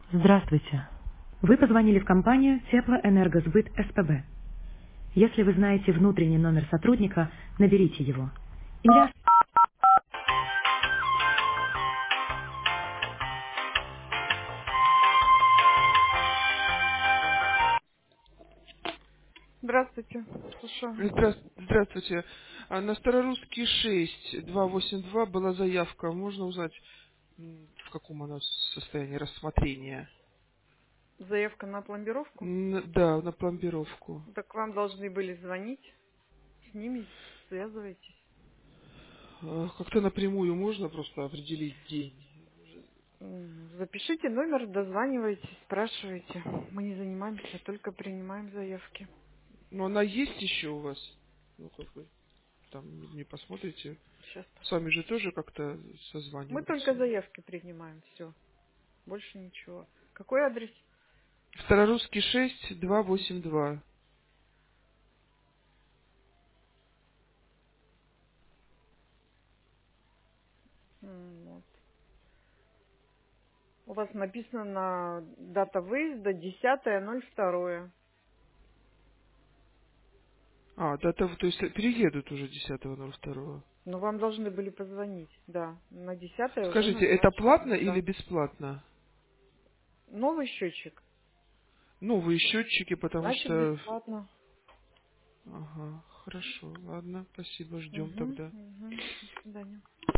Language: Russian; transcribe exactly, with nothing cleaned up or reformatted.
Здравствуйте. Вы позвонили в компанию Теплоэнергосбыт СПБ. Если вы знаете внутренний номер сотрудника, наберите его. Или... Здравствуйте. Слушаю. Здра- Здравствуйте. А на Старорусский шесть два восемь два была заявка. Можно узнать, м, в каком она состоянии рассмотрения? Заявка на пломбировку? М, Да, на пломбировку. Так вам должны были звонить. С ними связывайтесь. А, Как-то напрямую можно просто определить день? М, Запишите номер, дозванивайтесь, спрашивайте. Мы не занимаемся, только принимаем заявки. Ну, она есть еще у вас? Ну, как вы там не посмотрите. Сейчас С вами же посмотрим. тоже как-то Мы только созваниваются. заявки принимаем, все. Больше ничего. Какой адрес? Старорусский шесть два восемь два. М, вот. У вас написано на дата выезда десятое ноль второе. А, да, то, то есть переедут уже десятого ноль второго. Но вам должны были позвонить, да. На десятое уже Скажите, это назначено, платно или да. бесплатно? Новый счетчик, Новые счетчики, потому значит что... бесплатно. Ага, хорошо, ладно, спасибо, ждем Угу, тогда. угу. До свидания.